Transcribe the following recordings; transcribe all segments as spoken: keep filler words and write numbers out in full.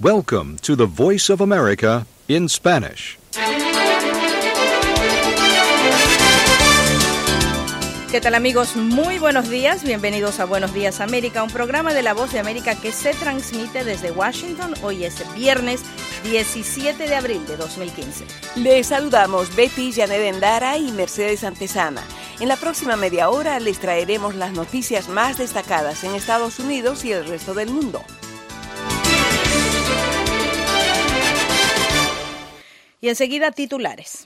Welcome to the Voice of America in Spanish. ¿Qué tal, amigos? Muy buenos días. Bienvenidos a Buenos Días América, un programa de La Voz de América que se transmite desde Washington. Hoy es viernes diecisiete de abril de dos mil quince. Les saludamos Betty Janet Endara y Mercedes Antezana. En la próxima media hora les traeremos las noticias más destacadas en Estados Unidos y el resto del mundo. Y enseguida titulares.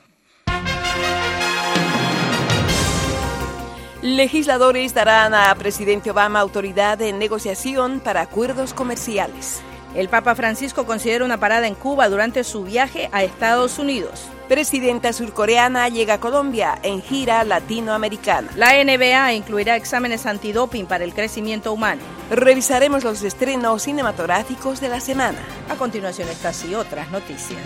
Legisladores darán a presidente Obama autoridad en negociación para acuerdos comerciales. El Papa Francisco considera una parada en Cuba durante su viaje a Estados Unidos. Presidenta surcoreana llega a Colombia en gira latinoamericana. La N B A incluirá exámenes antidoping para el crecimiento humano. Revisaremos los estrenos cinematográficos de la semana. A continuación, estas y otras noticias.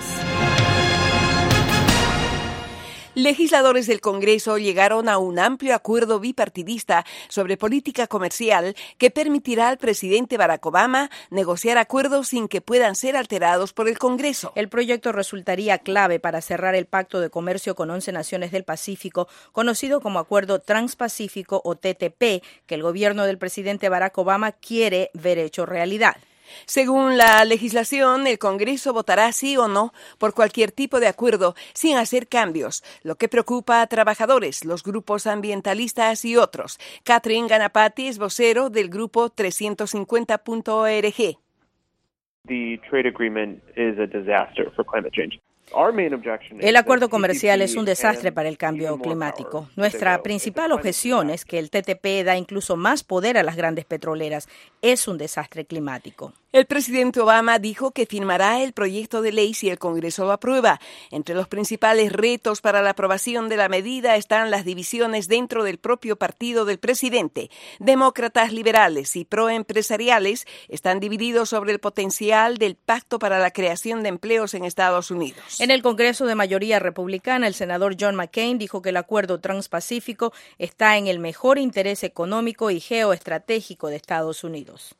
Legisladores del Congreso llegaron a un amplio acuerdo bipartidista sobre política comercial que permitirá al presidente Barack Obama negociar acuerdos sin que puedan ser alterados por el Congreso. El proyecto resultaría clave para cerrar el Pacto de Comercio con once naciones del Pacífico, conocido como Acuerdo Transpacífico o T T P, que el gobierno del presidente Barack Obama quiere ver hecho realidad. Según la legislación, el Congreso votará sí o no por cualquier tipo de acuerdo sin hacer cambios, lo que preocupa a trabajadores, los grupos ambientalistas y otros. Catherine Ganapati es vocero del grupo trescientos cincuenta punto org. The trade agreement is a disaster for climate change. El acuerdo comercial es un desastre para el cambio climático. Nuestra principal objeción es que el T T P da incluso más poder a las grandes petroleras. Es un desastre climático. El presidente Obama dijo que firmará el proyecto de ley si el Congreso lo aprueba. Entre los principales retos para la aprobación de la medida están las divisiones dentro del propio partido del presidente. Demócratas liberales y proempresariales están divididos sobre el potencial del pacto para la creación de empleos en Estados Unidos. En el Congreso de mayoría republicana, el senador John McCain dijo que el acuerdo transpacífico está en el mejor interés económico y geoestratégico de Estados Unidos.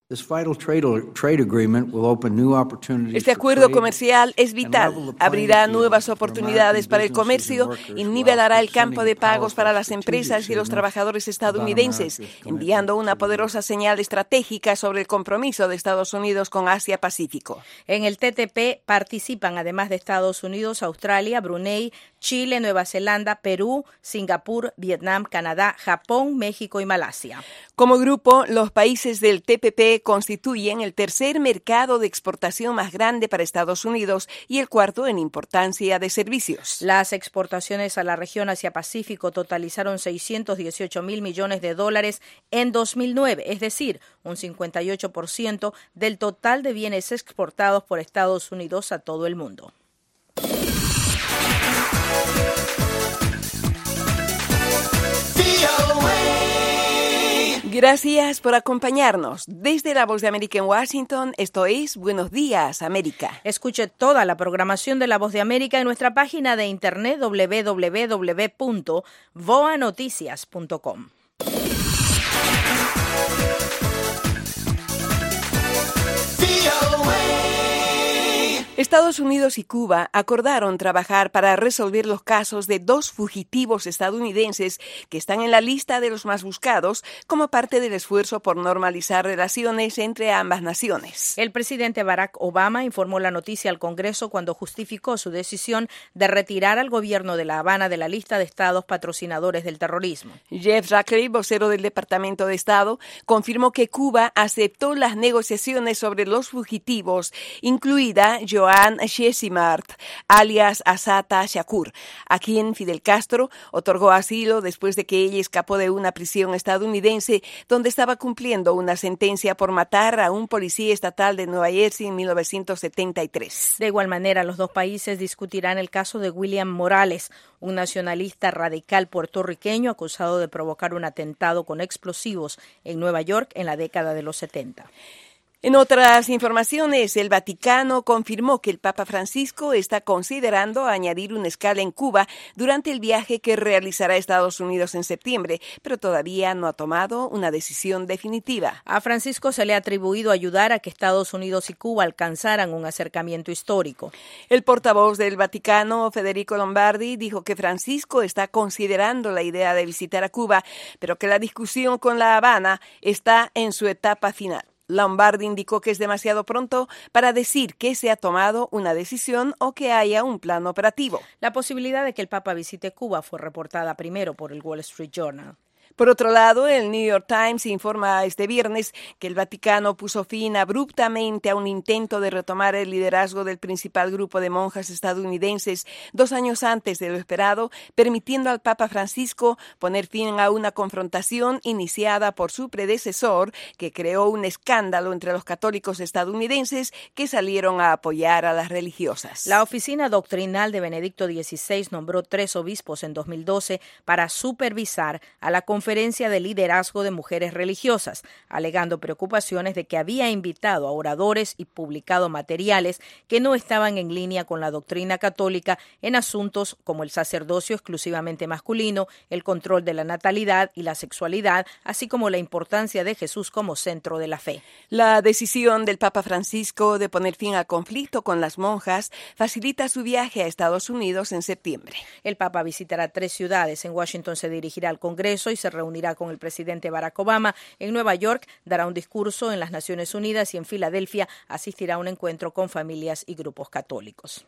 Este acuerdo comercial es vital, abrirá nuevas oportunidades para el comercio y nivelará el campo de pagos para las empresas y los trabajadores estadounidenses, enviando una poderosa señal estratégica sobre el compromiso de Estados Unidos con Asia-Pacífico. En el T T P participan, además de Estados Unidos, Australia, Brunei, Chile, Nueva Zelanda, Perú, Singapur, Vietnam, Canadá, Japón, México y Malasia. Como grupo, los países del T P P constituyen el tercer mercado de exportación más grande para Estados Unidos y el cuarto en importancia de servicios. Las exportaciones a la región Asia-Pacífico totalizaron seiscientos dieciocho mil millones de dólares en dos mil nueve, es decir, un cincuenta y ocho por ciento del total de bienes exportados por Estados Unidos a todo el mundo. Gracias por acompañarnos. Desde La Voz de América en Washington, esto es Buenos Días, América. Escuche toda la programación de La Voz de América en nuestra página de internet doble u doble u doble u punto voa noticias punto com. Estados Unidos y Cuba acordaron trabajar para resolver los casos de dos fugitivos estadounidenses que están en la lista de los más buscados como parte del esfuerzo por normalizar relaciones entre ambas naciones. El presidente Barack Obama informó la noticia al Congreso cuando justificó su decisión de retirar al gobierno de La Habana de la lista de estados patrocinadores del terrorismo. Jeff Rackley, vocero del Departamento de Estado, confirmó que Cuba aceptó las negociaciones sobre los fugitivos, incluida Joan Chesimard, alias Assata Shakur, a quien Fidel Castro otorgó asilo después de que ella escapó de una prisión estadounidense donde estaba cumpliendo una sentencia por matar a un policía estatal de Nueva Jersey en mil novecientos setenta y tres. De igual manera, los dos países discutirán el caso de William Morales, un nacionalista radical puertorriqueño acusado de provocar un atentado con explosivos en Nueva York en la década de los setenta. En otras informaciones, el Vaticano confirmó que el Papa Francisco está considerando añadir una escala en Cuba durante el viaje que realizará a Estados Unidos en septiembre, pero todavía no ha tomado una decisión definitiva. A Francisco se le ha atribuido ayudar a que Estados Unidos y Cuba alcanzaran un acercamiento histórico. El portavoz del Vaticano, Federico Lombardi, dijo que Francisco está considerando la idea de visitar a Cuba, pero que la discusión con La Habana está en su etapa final. Lombardi indicó que es demasiado pronto para decir que se ha tomado una decisión o que haya un plan operativo. La posibilidad de que el Papa visite Cuba fue reportada primero por el Wall Street Journal. Por otro lado, el New York Times informa este viernes que el Vaticano puso fin abruptamente a un intento de retomar el liderazgo del principal grupo de monjas estadounidenses dos años antes de lo esperado, permitiendo al Papa Francisco poner fin a una confrontación iniciada por su predecesor, que creó un escándalo entre los católicos estadounidenses que salieron a apoyar a las religiosas. La oficina doctrinal de Benedicto dieciséis nombró tres obispos en dos mil doce para supervisar a la conferencia de liderazgo de mujeres religiosas, alegando preocupaciones de que había invitado a oradores y publicado materiales que no estaban en línea con la doctrina católica en asuntos como el sacerdocio exclusivamente masculino, el control de la natalidad y la sexualidad, así como la importancia de Jesús como centro de la fe. La decisión del Papa Francisco de poner fin al conflicto con las monjas facilita su viaje a Estados Unidos en septiembre. El Papa visitará tres ciudades. En Washington se dirigirá al Congreso y se reunirá con el presidente Barack Obama. En Nueva York dará un discurso en las Naciones Unidas y en Filadelfia asistirá a un encuentro con familias y grupos católicos.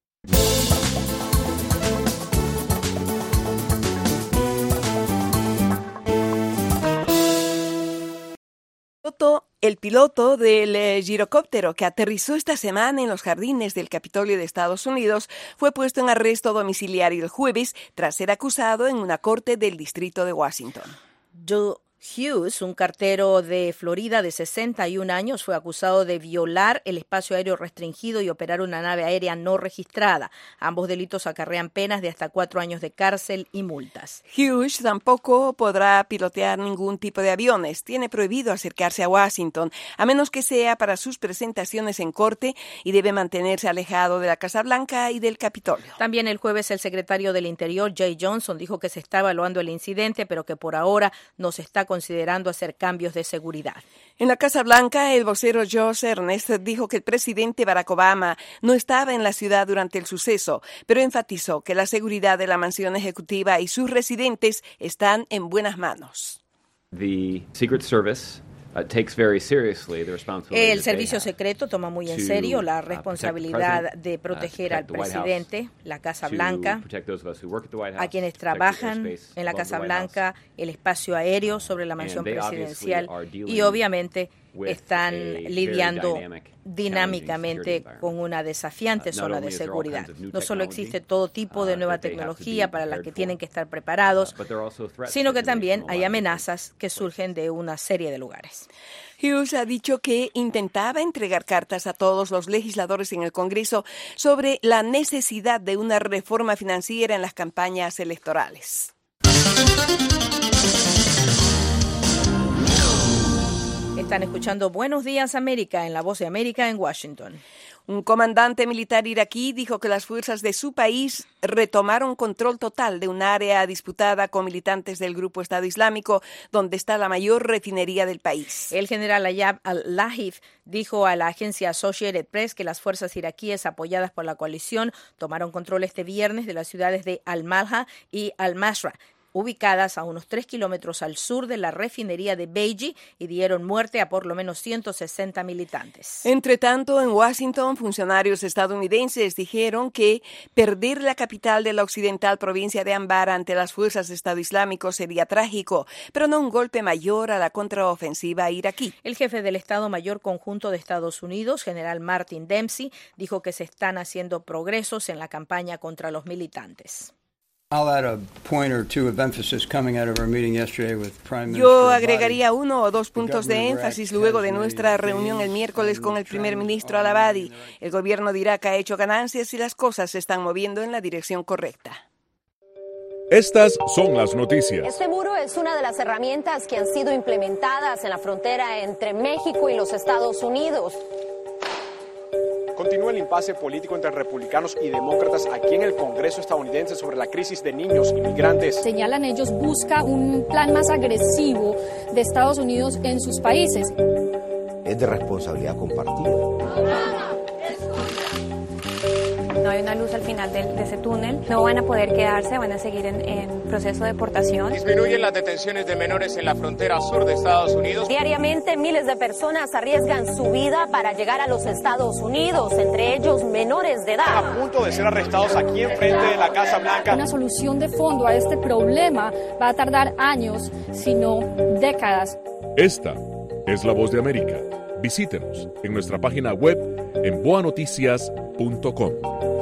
El piloto del eh, girocóptero que aterrizó esta semana en los jardines del Capitolio de Estados Unidos fue puesto en arresto domiciliario el jueves tras ser acusado en una corte del distrito de Washington. Joe Hughes, un cartero de Florida de sesenta y un años, fue acusado de violar el espacio aéreo restringido y operar una nave aérea no registrada. Ambos delitos acarrean penas de hasta cuatro años de cárcel y multas. Hughes tampoco podrá pilotear ningún tipo de aviones. Tiene prohibido acercarse a Washington, a menos que sea para sus presentaciones en corte, y debe mantenerse alejado de la Casa Blanca y del Capitolio. También el jueves el secretario del Interior, Jay Johnson, dijo que se está evaluando el incidente, pero que por ahora no se está considerando hacer cambios de seguridad. En la Casa Blanca, el vocero Josh Earnest dijo que el presidente Barack Obama no estaba en la ciudad durante el suceso, pero enfatizó que la seguridad de la mansión ejecutiva y sus residentes están en buenas manos. The Secret Service El servicio secreto toma muy en serio la responsabilidad de proteger al presidente, la Casa Blanca, a quienes trabajan en la Casa Blanca, el espacio aéreo sobre la mansión presidencial y obviamente están lidiando dinámicamente con una desafiante zona de seguridad. No solo existe todo tipo de nueva tecnología para la que tienen que estar preparados, sino que también hay amenazas que surgen de una serie de lugares. Hughes ha dicho que intentaba entregar cartas a todos los legisladores en el Congreso sobre la necesidad de una reforma financiera en las campañas electorales. Están escuchando Buenos Días América en La Voz de América en Washington. Un comandante militar iraquí dijo que las fuerzas de su país retomaron control total de un área disputada con militantes del grupo Estado Islámico, donde está la mayor refinería del país. El general Ayab al-Lahif dijo a la agencia Associated Press que las fuerzas iraquíes apoyadas por la coalición tomaron control este viernes de las ciudades de Al-Malha y Al-Masra, ubicadas a unos tres kilómetros al sur de la refinería de Beiji, y dieron muerte a por lo menos ciento sesenta militantes. Entre tanto, en Washington, funcionarios estadounidenses dijeron que perder la capital de la occidental provincia de Anbar ante las fuerzas de Estado Islámico sería trágico, pero no un golpe mayor a la contraofensiva iraquí. El jefe del Estado Mayor Conjunto de Estados Unidos, general Martin Dempsey, dijo que se están haciendo progresos en la campaña contra los militantes. Yo agregaría uno o dos puntos de énfasis luego de nuestra reunión el miércoles con el primer ministro al-Abadi. El gobierno de Irak ha hecho ganancias y las cosas se están moviendo en la dirección correcta. Estas son las noticias. Este muro es una de las herramientas que han sido implementadas en la frontera entre México y los Estados Unidos. Continúa el impasse político entre republicanos y demócratas aquí en el Congreso estadounidense sobre la crisis de niños inmigrantes. Señalan ellos, busca un plan más agresivo de Estados Unidos en sus países. Es de responsabilidad compartida. No hay una luz al final de, de ese túnel, no van a poder quedarse, van a seguir en, en proceso de deportación. Disminuyen las detenciones de menores en la frontera sur de Estados Unidos. Diariamente miles de personas arriesgan su vida para llegar a los Estados Unidos, entre ellos menores de edad. A punto de ser arrestados aquí enfrente de la Casa Blanca. Una solución de fondo a este problema va a tardar años, si no décadas. Esta es La Voz de América. Visítenos en nuestra página web en boa noticias punto com.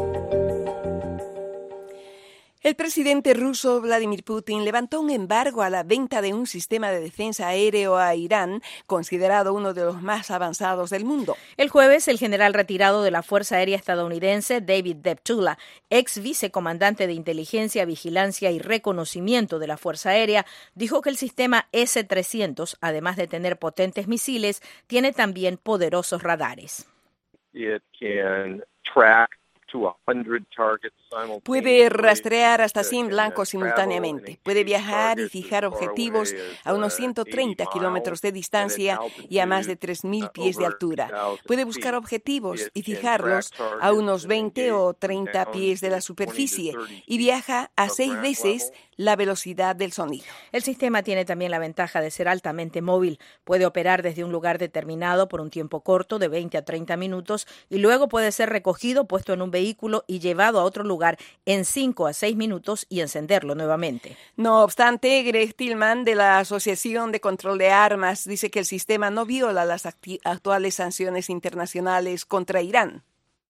El presidente ruso Vladimir Putin levantó un embargo a la venta de un sistema de defensa aéreo a Irán, considerado uno de los más avanzados del mundo. El jueves, el general retirado de la Fuerza Aérea estadounidense, David Deptula, ex vicecomandante de Inteligencia, Vigilancia y Reconocimiento de la Fuerza Aérea, dijo que el sistema ese trescientos, además de tener potentes misiles, tiene también poderosos radares. It can track Puede rastrear hasta cien blancos simultáneamente, puede viajar y fijar objetivos a unos ciento treinta kilómetros de distancia y a más de tres mil pies de altura. Puede buscar objetivos y fijarlos a unos veinte o treinta pies de la superficie y viaja a seis veces la velocidad del sonido. El sistema tiene también la ventaja de ser altamente móvil. Puede operar desde un lugar determinado por un tiempo corto de veinte a treinta minutos y luego puede ser recogido, puesto en un vehículo y llevado a otro lugar en cinco a seis minutos y encenderlo nuevamente. No obstante, Greg Tillman de la Asociación de Control de Armas dice que el sistema no viola las actuales sanciones internacionales contra Irán.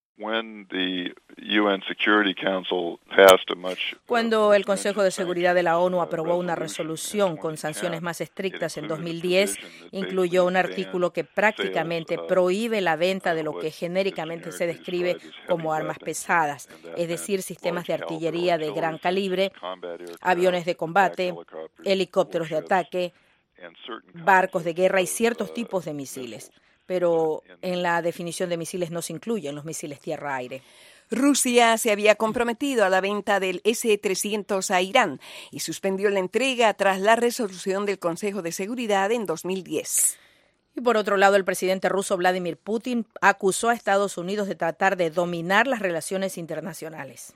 Cuando el Consejo de Seguridad de la ONU aprobó una resolución con sanciones más estrictas en dos mil diez, incluyó un artículo que prácticamente prohíbe la venta de lo que genéricamente se describe como armas pesadas, es decir, sistemas de artillería de gran calibre, aviones de combate, helicópteros de ataque, barcos de guerra y ciertos tipos de misiles. Pero en la definición de misiles no se incluyen los misiles tierra-aire. Rusia se había comprometido a la venta del ese trescientos a Irán y suspendió la entrega tras la resolución del Consejo de Seguridad en dos mil diez. Y por otro lado, el presidente ruso Vladimir Putin acusó a Estados Unidos de tratar de dominar las relaciones internacionales.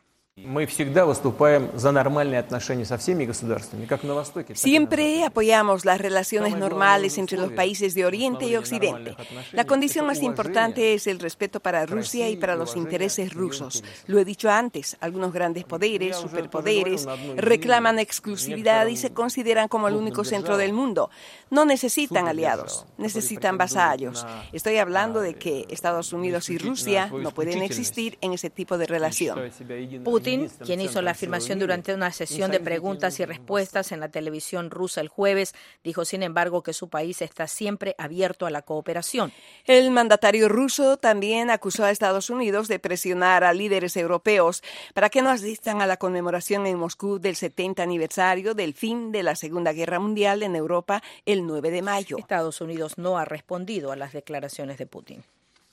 Siempre apoyamos las relaciones normales entre los países de Oriente y Occidente. La condición más importante es el respeto para Rusia y para los intereses rusos. Lo he dicho antes, algunos grandes poderes, superpoderes, reclaman exclusividad y se consideran como el único centro del mundo. No necesitan aliados, necesitan vasallos. Estoy hablando de que Estados Unidos y Rusia no pueden existir en ese tipo de relación. Putin, quien hizo la afirmación durante una sesión de preguntas y respuestas en la televisión rusa el jueves, dijo sin embargo que su país está siempre abierto a la cooperación. El mandatario ruso también acusó a Estados Unidos de presionar a líderes europeos para que no asistan a la conmemoración en Moscú del setenta aniversario del fin de la Segunda Guerra Mundial en Europa el nueve de mayo. Estados Unidos no ha respondido a las declaraciones de Putin.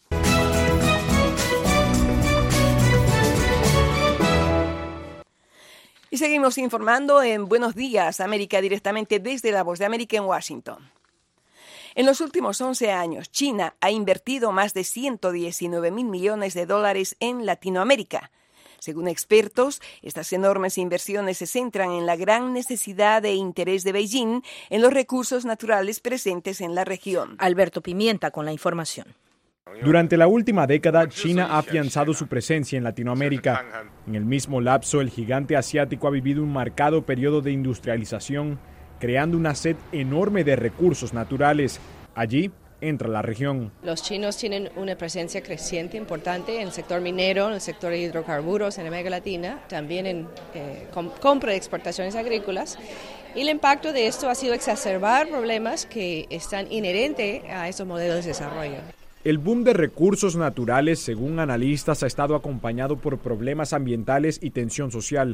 Y seguimos informando en Buenos Días, América, directamente desde La Voz de América en Washington. En los últimos once años, China ha invertido más de ciento diecinueve mil millones de dólares en Latinoamérica. Según expertos, estas enormes inversiones se centran en la gran necesidad e interés de Beijing en los recursos naturales presentes en la región. Alberto Pimienta con la información. Durante la última década, China ha afianzado su presencia en Latinoamérica. En el mismo lapso, el gigante asiático ha vivido un marcado periodo de industrialización, creando una sed enorme de recursos naturales. Allí entra la región. Los chinos tienen una presencia creciente importante en el sector minero, en el sector de hidrocarburos en América Latina, también en eh, com- compra de exportaciones agrícolas. Y el impacto de esto ha sido exacerbar problemas que están inherentes a estos modelos de desarrollo. El boom de recursos naturales, según analistas, ha estado acompañado por problemas ambientales y tensión social.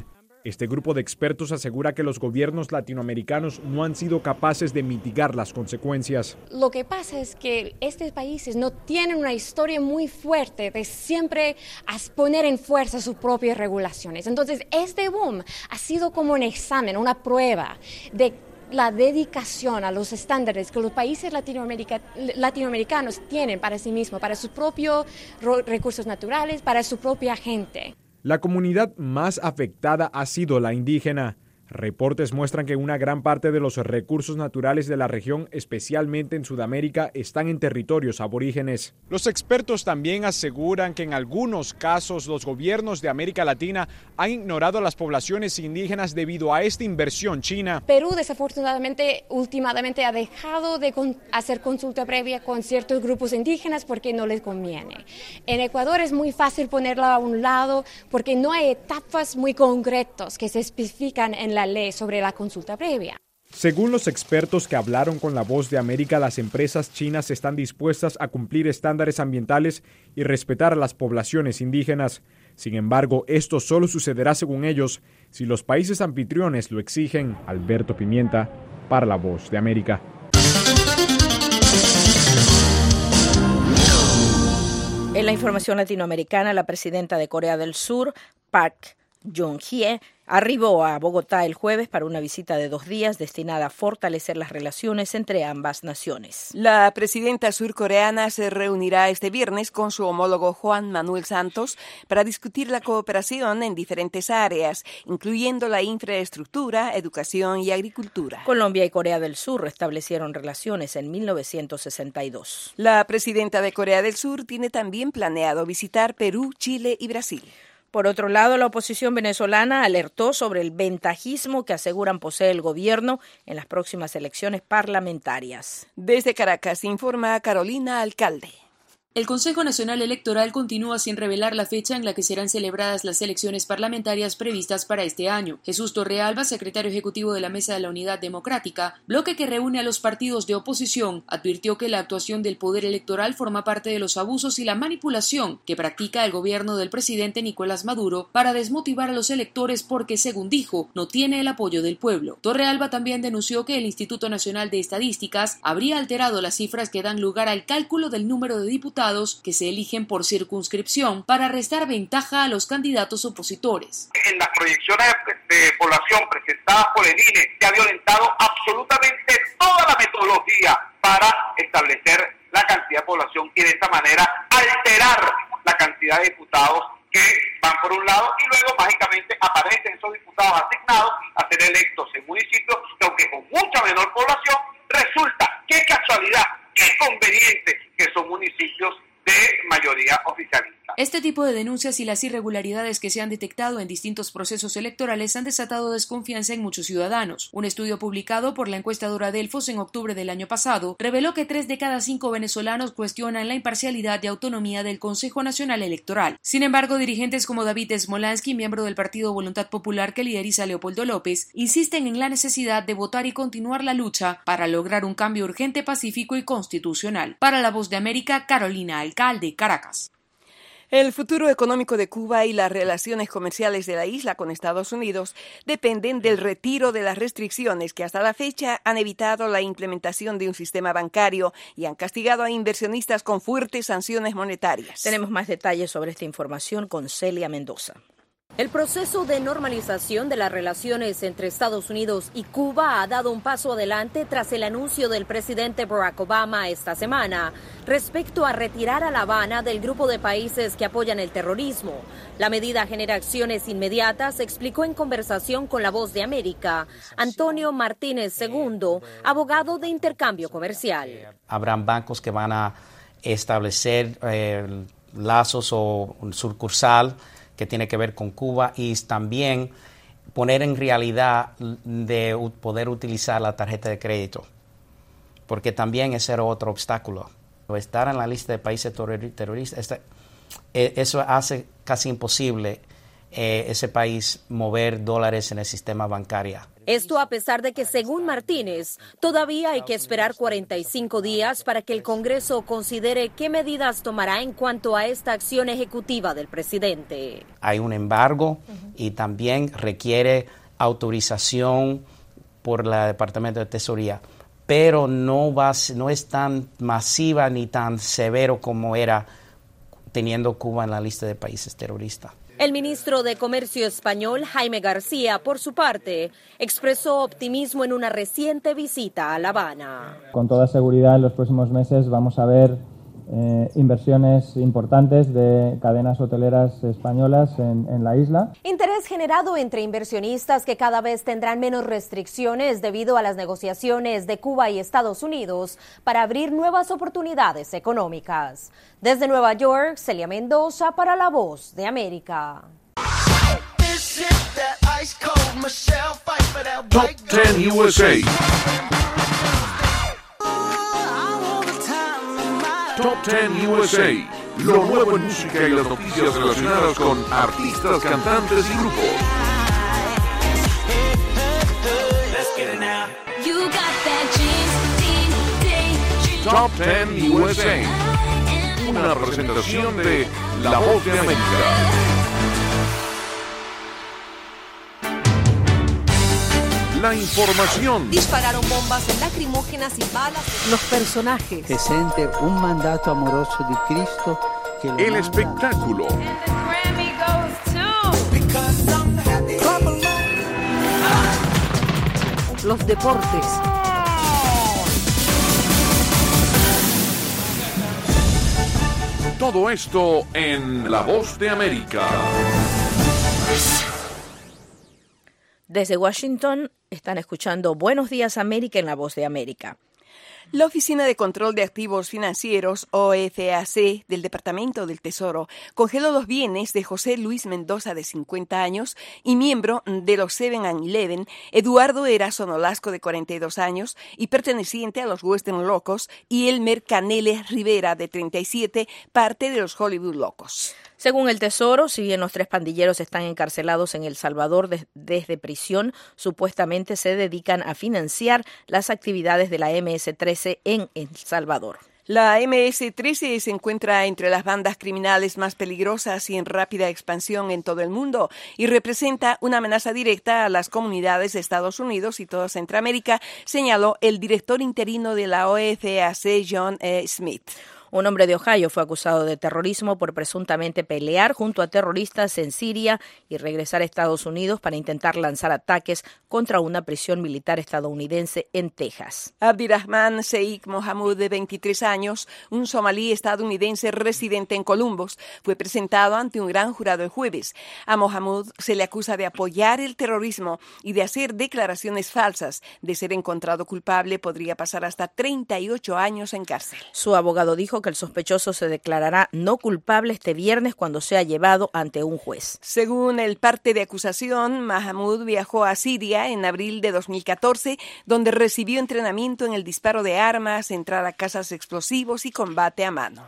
Este grupo de expertos asegura que los gobiernos latinoamericanos no han sido capaces de mitigar las consecuencias. Lo que pasa es que estos países no tienen una historia muy fuerte de siempre poner en fuerza sus propias regulaciones. Entonces, este boom ha sido como un examen, una prueba de la dedicación a los estándares que los países latinoamerica, latinoamericanos tienen para sí mismos, para sus propios recursos naturales, para su propia gente. La comunidad más afectada ha sido la indígena. Reportes muestran que una gran parte de los recursos naturales de la región, especialmente en Sudamérica, están en territorios aborígenes. Los expertos también aseguran que en algunos casos los gobiernos de América Latina han ignorado a las poblaciones indígenas debido a esta inversión china. Perú, desafortunadamente, últimamente ha dejado de con- hacer consulta previa con ciertos grupos indígenas porque no les conviene. En Ecuador es muy fácil ponerla a un lado porque no hay etapas muy concretas que se especifican en la ley sobre la consulta previa. Según los expertos que hablaron con La Voz de América, las empresas chinas están dispuestas a cumplir estándares ambientales y respetar a las poblaciones indígenas. Sin embargo, esto solo sucederá, según ellos, si los países anfitriones lo exigen. Alberto Pimienta, para La Voz de América. En la información latinoamericana, la presidenta de Corea del Sur, Park Geun-hye, arribó a Bogotá el jueves para una visita de dos días destinada a fortalecer las relaciones entre ambas naciones. La presidenta surcoreana se reunirá este viernes con su homólogo Juan Manuel Santos para discutir la cooperación en diferentes áreas, incluyendo la infraestructura, educación y agricultura. Colombia y Corea del Sur restablecieron relaciones en mil novecientos sesenta y dos. La presidenta de Corea del Sur tiene también planeado visitar Perú, Chile y Brasil. Por otro lado, la oposición venezolana alertó sobre el ventajismo que aseguran posee el gobierno en las próximas elecciones parlamentarias. Desde Caracas informa Carolina Alcalde. El Consejo Nacional Electoral continúa sin revelar la fecha en la que serán celebradas las elecciones parlamentarias previstas para este año. Jesús Torrealba, secretario ejecutivo de la Mesa de la Unidad Democrática, bloque que reúne a los partidos de oposición, advirtió que la actuación del poder electoral forma parte de los abusos y la manipulación que practica el gobierno del presidente Nicolás Maduro para desmotivar a los electores porque, según dijo, no tiene el apoyo del pueblo. Torrealba también denunció que el Instituto Nacional de Estadísticas habría alterado las cifras que dan lugar al cálculo del número de diputados que se eligen por circunscripción para restar ventaja a los candidatos opositores. En las proyecciones de población presentadas por el I N E se ha violentado absolutamente toda la metodología para establecer la cantidad de población y de esta manera alterar la cantidad de diputados que van por un lado y luego mágicamente aparecen esos diputados asignados a ser electos en municipios que, aunque con mucha menor población, resulta, qué casualidad, qué conveniente que son municipios de mayoría oficialista. Este tipo de denuncias y las irregularidades que se han detectado en distintos procesos electorales han desatado desconfianza en muchos ciudadanos. Un estudio publicado por la encuestadora Delfos en octubre del año pasado reveló que tres de cada cinco venezolanos cuestionan la imparcialidad y autonomía del Consejo Nacional Electoral. Sin embargo, dirigentes como David Smolansky, miembro del Partido Voluntad Popular que lideriza Leopoldo López, insisten en la necesidad de votar y continuar la lucha para lograr un cambio urgente, pacífico y constitucional. Para La Voz de América, Carolina Alcalde, Caracas. El futuro económico de Cuba y las relaciones comerciales de la isla con Estados Unidos dependen del retiro de las restricciones que hasta la fecha han evitado la implementación de un sistema bancario y han castigado a inversionistas con fuertes sanciones monetarias. Tenemos más detalles sobre esta información con Celia Mendoza. El proceso de normalización de las relaciones entre Estados Unidos y Cuba ha dado un paso adelante tras el anuncio del presidente Barack Obama esta semana respecto a retirar a La Habana del grupo de países que apoyan el terrorismo. La medida genera acciones inmediatas, explicó en conversación con La Voz de América Antonio Martínez segundo, abogado de intercambio comercial. Habrán bancos que van a establecer eh, lazos o un sucursal que tiene que ver con Cuba y también poner en realidad de poder utilizar la tarjeta de crédito, porque también ese era otro obstáculo. Estar en la lista de países terroristas, este, eso hace casi imposible eh, ese país mover dólares en el sistema bancario. Esto a pesar de que, según Martínez, todavía hay que esperar cuarenta y cinco días para que el Congreso considere qué medidas tomará en cuanto a esta acción ejecutiva del presidente. Hay un embargo y también requiere autorización por el Departamento de Tesorería, pero no, va, no es tan masiva ni tan severo como era teniendo Cuba en la lista de países terroristas. El ministro de Comercio español, Jaime García, por su parte, expresó optimismo en una reciente visita a La Habana. Con toda seguridad, en los próximos meses vamos a ver Eh, inversiones importantes de cadenas hoteleras españolas en, en la isla. Interés generado entre inversionistas que cada vez tendrán menos restricciones debido a las negociaciones de Cuba y Estados Unidos para abrir nuevas oportunidades económicas. Desde Nueva York, Celia Mendoza para La Voz de América. Top diez U S A. Top diez U S A, lo nuevo en música y las noticias relacionadas con artistas, cantantes y grupos. Top diez U S A, una presentación de La Voz de América. La información. Dispararon bombas lacrimógenas y balas. Los personajes. Se siente un mandato amoroso de Cristo. Que el manda. Espectáculo. Los deportes. Todo esto en La Voz de América. Desde Washington están escuchando Buenos Días América en La Voz de América. La Oficina de Control de Activos Financieros, O F A C, del Departamento del Tesoro, congeló los bienes de José Luis Mendoza, de cincuenta años, y miembro de los seven eleven, Eduardo Erazo Nolasco, de cuarenta y dos años, y perteneciente a los Western Locos, y Elmer Caneles Rivera, de treinta y siete, parte de los Hollywood Locos. Según el Tesoro, si bien los tres pandilleros están encarcelados en El Salvador de, desde prisión, supuestamente se dedican a financiar las actividades de la eme ese trece en El Salvador. La eme ese trece se encuentra entre las bandas criminales más peligrosas y en rápida expansión en todo el mundo y representa una amenaza directa a las comunidades de Estados Unidos y toda Centroamérica, señaló el director interino de la O F A C, John E. Smith. Un hombre de Ohio fue acusado de terrorismo por presuntamente pelear junto a terroristas en Siria y regresar a Estados Unidos para intentar lanzar ataques contra una prisión militar estadounidense en Texas. Abdirrahman Sheikh Mohamud, de veintitrés años, un somalí estadounidense residente en Columbus, fue presentado ante un gran jurado el jueves. A Mohamud se le acusa de apoyar el terrorismo y de hacer declaraciones falsas. De ser encontrado culpable, podría pasar hasta treinta y ocho años en cárcel. Su abogado dijo que el sospechoso se declarará no culpable este viernes cuando sea llevado ante un juez. Según el parte de acusación, Mohamud viajó a Siria en abril de dos mil catorce, donde recibió entrenamiento en el disparo de armas, entrada a casas explosivos y combate a mano.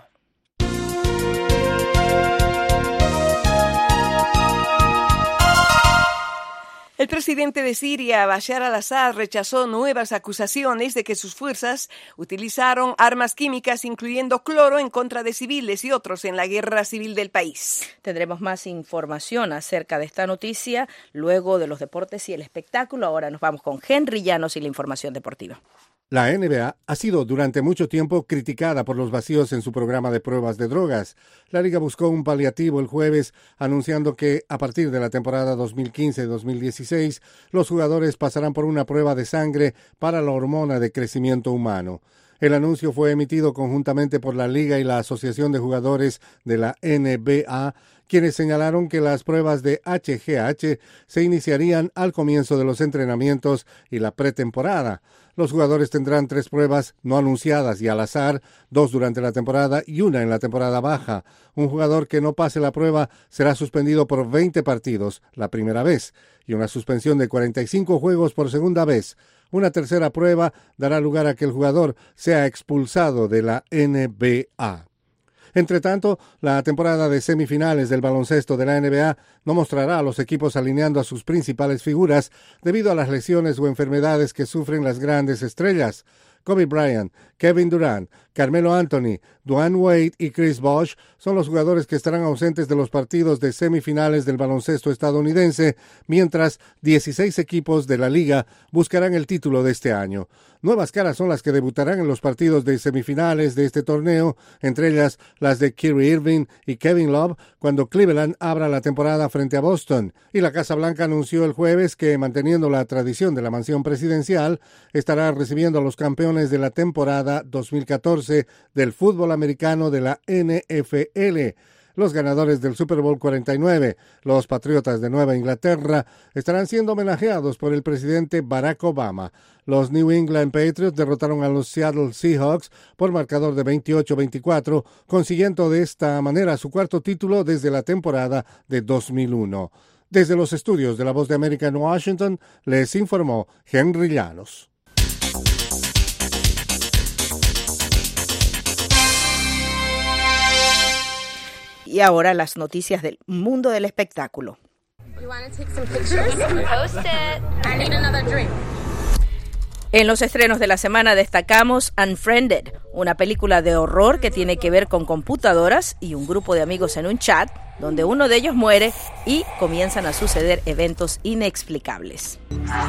El presidente de Siria, Bashar al-Assad, rechazó nuevas acusaciones de que sus fuerzas utilizaron armas químicas, incluyendo cloro, en contra de civiles y otros en la guerra civil del país. Tendremos más información acerca de esta noticia luego de los deportes y el espectáculo. Ahora nos vamos con Henry Llanos y la información deportiva. La N B A ha sido durante mucho tiempo criticada por los vacíos en su programa de pruebas de drogas. La liga buscó un paliativo el jueves, anunciando que a partir de la temporada dos mil quince dos mil dieciséis, los jugadores pasarán por una prueba de sangre para la hormona de crecimiento humano. El anuncio fue emitido conjuntamente por la Liga y la Asociación de Jugadores de la N B A, quienes señalaron que las pruebas de H G H se iniciarían al comienzo de los entrenamientos y la pretemporada. Los jugadores tendrán tres pruebas no anunciadas y al azar, dos durante la temporada y una en la temporada baja. Un jugador que no pase la prueba será suspendido por veinte partidos la primera vez y una suspensión de cuarenta y cinco juegos por segunda vez. Una tercera prueba dará lugar a que el jugador sea expulsado de la N B A. Entre tanto, la temporada de semifinales del baloncesto de la N B A no mostrará a los equipos alineando a sus principales figuras debido a las lesiones o enfermedades que sufren las grandes estrellas. Kobe Bryant, Kevin Durant, Carmelo Anthony, Dwayne Wade y Chris Bosh son los jugadores que estarán ausentes de los partidos de semifinales del baloncesto estadounidense, mientras dieciséis equipos de la liga buscarán el título de este año. Nuevas caras son las que debutarán en los partidos de semifinales de este torneo, entre ellas las de Kyrie Irving y Kevin Love, cuando Cleveland abra la temporada frente a Boston. Y la Casa Blanca anunció el jueves que, manteniendo la tradición de la mansión presidencial, estará recibiendo a los campeones de la temporada dos mil catorce del fútbol americano de la N F L. Los ganadores del Super Bowl cuarenta y nueve, los Patriotas de Nueva Inglaterra, estarán siendo homenajeados por el presidente Barack Obama. Los New England Patriots derrotaron a los Seattle Seahawks por marcador de veintiocho a veinticuatro, consiguiendo de esta manera su cuarto título desde la temporada de dos mil uno. Desde los estudios de La Voz de América en Washington, les informó Henry Llanos. Y ahora las noticias del mundo del espectáculo. En los estrenos de la semana destacamos Unfriended, una película de horror que tiene que ver con computadoras y un grupo de amigos en un chat, donde uno de ellos muere y comienzan a suceder eventos inexplicables.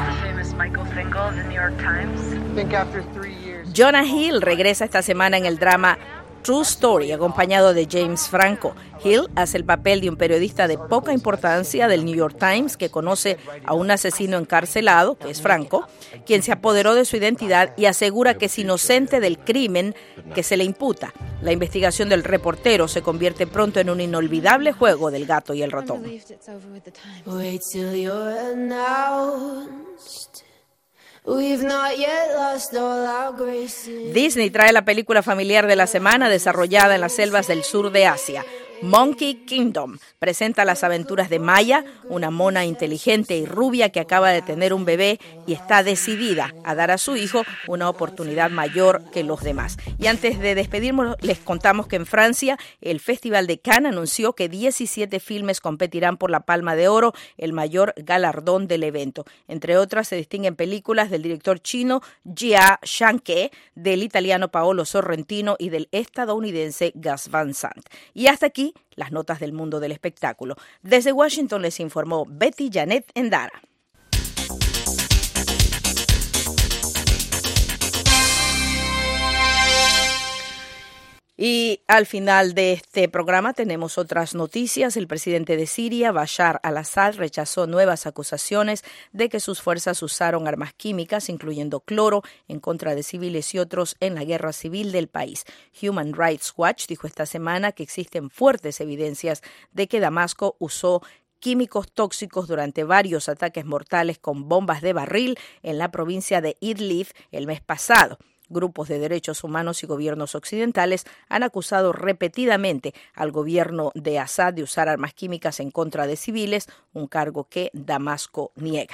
Jonah Hill regresa esta semana en el drama True Story, acompañado de James Franco. Hill hace el papel de un periodista de poca importancia del New York Times que conoce a un asesino encarcelado, que es Franco, quien se apoderó de su identidad y asegura que es inocente del crimen que se le imputa. La investigación del reportero se convierte pronto en un inolvidable juego del gato y el ratón. Disney trae la película familiar de la semana desarrollada en las selvas del sur de Asia. Monkey Kingdom presenta las aventuras de Maya, una mona inteligente y rubia que acaba de tener un bebé y está decidida a dar a su hijo una oportunidad mayor que los demás. Y antes de despedirnos, les contamos que en Francia el Festival de Cannes anunció que diecisiete filmes competirán por la Palma de Oro, el mayor galardón del evento. Entre otras se distinguen películas del director chino Jia Zhangke, del italiano Paolo Sorrentino y del estadounidense Gus Van Sant. Y hasta aquí las notas del mundo del espectáculo. Desde Washington les informó Betty Janet Endara. Y al final de este programa tenemos otras noticias. El presidente de Siria, Bashar al-Assad, rechazó nuevas acusaciones de que sus fuerzas usaron armas químicas, incluyendo cloro, en contra de civiles y otros en la guerra civil del país. Human Rights Watch dijo esta semana que existen fuertes evidencias de que Damasco usó químicos tóxicos durante varios ataques mortales con bombas de barril en la provincia de Idlib el mes pasado. Grupos de derechos humanos y gobiernos occidentales han acusado repetidamente al gobierno de Assad de usar armas químicas en contra de civiles, un cargo que Damasco niega.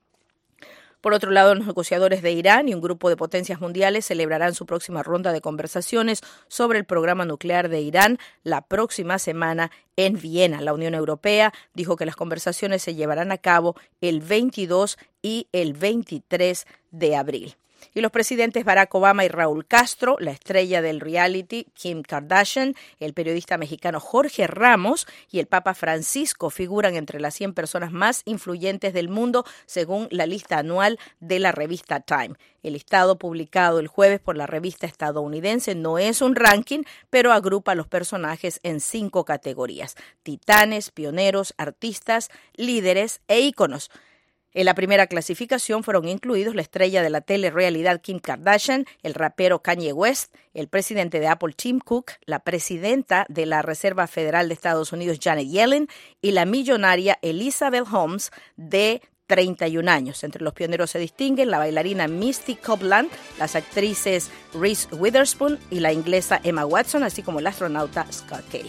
Por otro lado, los negociadores de Irán y un grupo de potencias mundiales celebrarán su próxima ronda de conversaciones sobre el programa nuclear de Irán la próxima semana en Viena. La Unión Europea dijo que las conversaciones se llevarán a cabo el veintidós y el veintitrés de abril. Y los presidentes Barack Obama y Raúl Castro, la estrella del reality Kim Kardashian, el periodista mexicano Jorge Ramos y el Papa Francisco figuran entre las cien personas más influyentes del mundo según la lista anual de la revista Time. El listado publicado el jueves por la revista estadounidense no es un ranking, pero agrupa a los personajes en cinco categorías: titanes, pioneros, artistas, líderes e íconos. En la primera clasificación fueron incluidos la estrella de la telerrealidad Kim Kardashian, el rapero Kanye West, el presidente de Apple Tim Cook, la presidenta de la Reserva Federal de Estados Unidos Janet Yellen y la millonaria Elizabeth Holmes de treinta y un años. Entre los pioneros se distinguen la bailarina Misty Copeland, las actrices Reese Witherspoon y la inglesa Emma Watson, así como el astronauta Scott Kelly.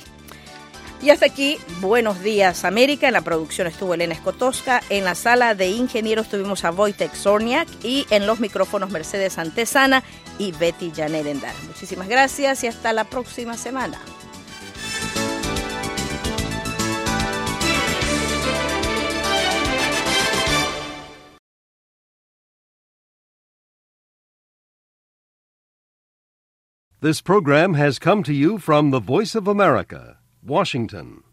Y hasta aquí, Buenos Días América. En la producción estuvo Elena Escotoska, en la sala de ingenieros tuvimos a Wojtek Zorniak y en los micrófonos Mercedes Antesana y Betty Janet Endara. Muchísimas gracias y hasta la próxima semana. This program has come to you from the Voice of America, Washington.